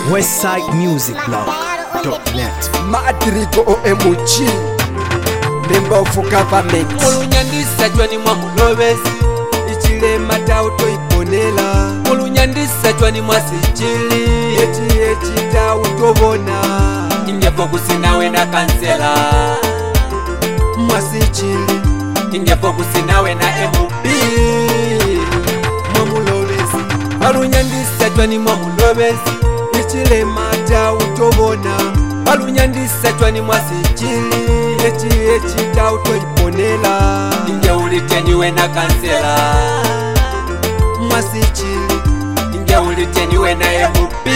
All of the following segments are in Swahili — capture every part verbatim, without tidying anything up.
westside music blog dot net. Madrigo O M G, member of government. Mulunyandisa chwani mwa mulobesi, ichile matauto iponela. Mulunyandisa chwani mwa sichili, eti eti tautobona. Inge fokusi nawe na kansela mwasichili, inge fokusi nawe na M P mwa mulobesi. Mulunyandisa chwani mwa mulobesi, ichile matautobona. Mulunyandisa chwani mwa sichili, eti eti tauto iponela. inge uliteniwe na kansela mwasichili, inge uliteniwe na M P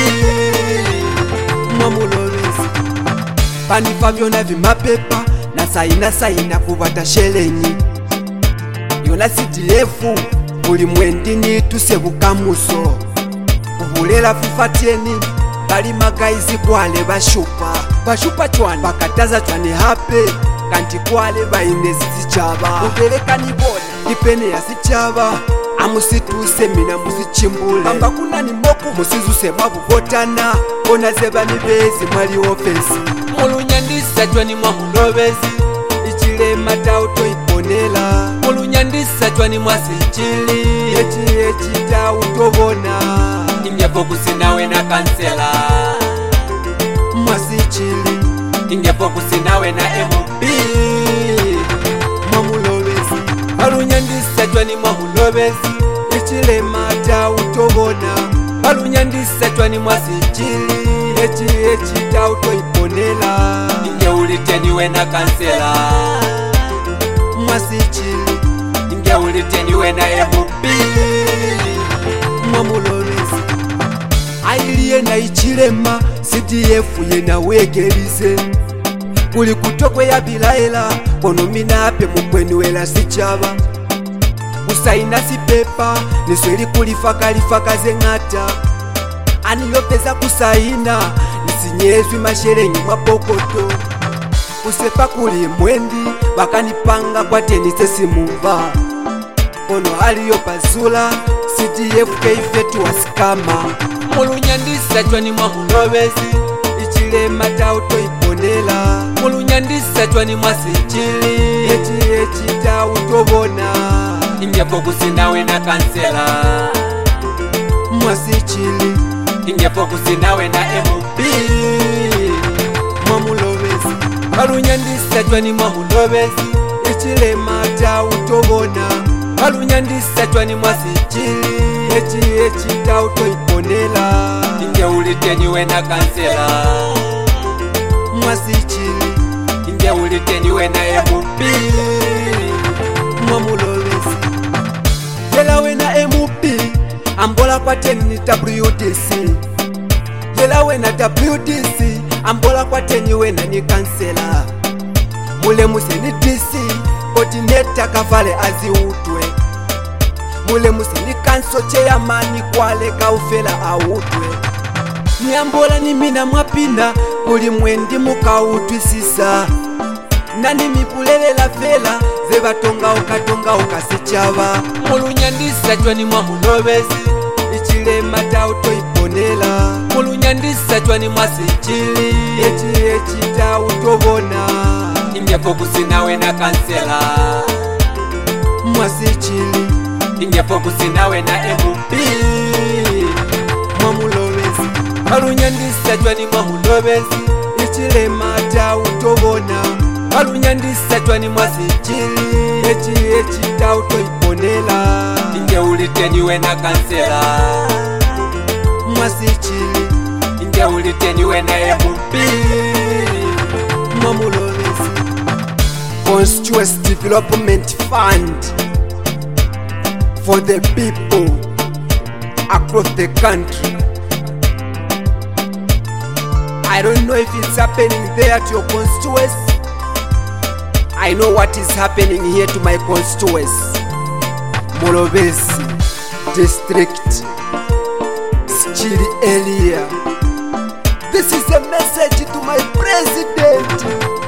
mwa mulobesi. Panipa vyona vimapepa na saina saina kubata shelenyi. Yona C D F uli mwendini tusebukamuso. Ubulela fifatieni bali magaizi kwale bashupa. Bashupa chwani bakataza chwani hape kanti kwale bainezi zichaba. Ubeleka nibona nipene ya zichaba. Amusituse mina musichimbule Amba kuna ni moku musizuse mwabugotana. Ona zeba nibezi mwali ofesi. Mulunyandisa chwani mwa mulobesi, ichile matauto iponela. Mulunyandisa chwani mwa sichili, eti eti tautobona. inge fokusi nawe na kansela mwasichili, inge fokusi nawe na M P mwa mulobesi. Mulunyandisa chwani mwa mulobesi, ichile matautobona. Mulunyandisa chwani mwa sichili, eti eti tauto iponela. inge uliteniwe na kansela mwasichili, inge uliteniwe na M P mwa mulobesi. Ailiye na ichilema C D F yena wegelize. Kuli kutokwe ya bilaela kono minape mukweniwela sichaba. Usaina sipepa nisweli kulifakalifa ze ngata. Aniyopeza kusaina nisinyezwi masherengi mwa pokoto. Kusepa kuli mwendi bakanipanga kwa tenise simuva. Kono aliyo pazula C D F keifetu wasikama. Mulunyandisa chwani mwa mulobesi, ichile matauto iponela. Mulunyandisa chwani mwa sichili, eti eti tautobona. inge fokusi nawe na kansela mwasichili, inge fokusi nawe na M P mwa mulobesi. Mulunyandisa chwani mwa mulobesi, ichile matautobona. Mulunyandisa chwani mwa sichili, eti eti tauto iponela. inge uliteniwe na kansela mwasichili, inge uliteniwe na M P mwa mulobesi. Yela wena M P ambola kwa teni W D C. Yela wena W D C ambola kwa teni wena ni kansela. Mule museni D C coordinator kavale aziutwe. Mule museni kanso chairman kwale kaufela autwe. Ni ambola ni mina mwapinda kuli mwendi mukautwisisa. Nani mipulelela fela zebatonga okatonga okasichaba. Mulunyandisa chwani mwa mulobesi, ichile matauto iponela. Mulunyandisa chwani mwa sichili, eti eti tautobona. inge fokusi nawe na kansela mwasichili, inge fokusi nawe na M P mwa mulobesi. Mulunyandisa chwani mwa mulobesi, ichile matautobona. Mulunyandisa chwani mwa sichili, eti eti tauto iponela. inge uliteniwe na kansela mwasichili, inge uliteniwe na M P mwa mulobesi. Constituency Development Fund for the people across the country. I don't know if it's happening there to your constituency. I know what is happening here to my constituency. Mulobesi District, Sichili area. This is a message to my president.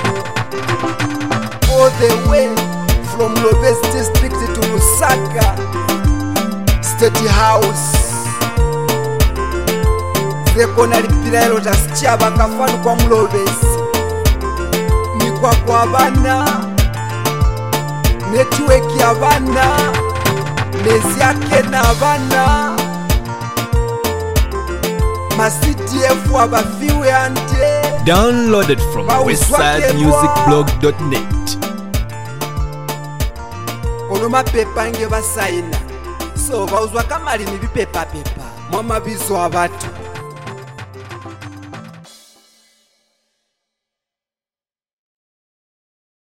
All the way from Mulobesi District to Lusaka State House. The kona lipiraelo tasichava kafanu kwa mulovesi nikwa kwa vana netiweki ya vana mezi yake na vana masitifu abafiwe ante Downloaded from westside music blog dot net. kono mapepa nge basayina so bauzwa kamali ni bipepa pepa mwa mabizo abatu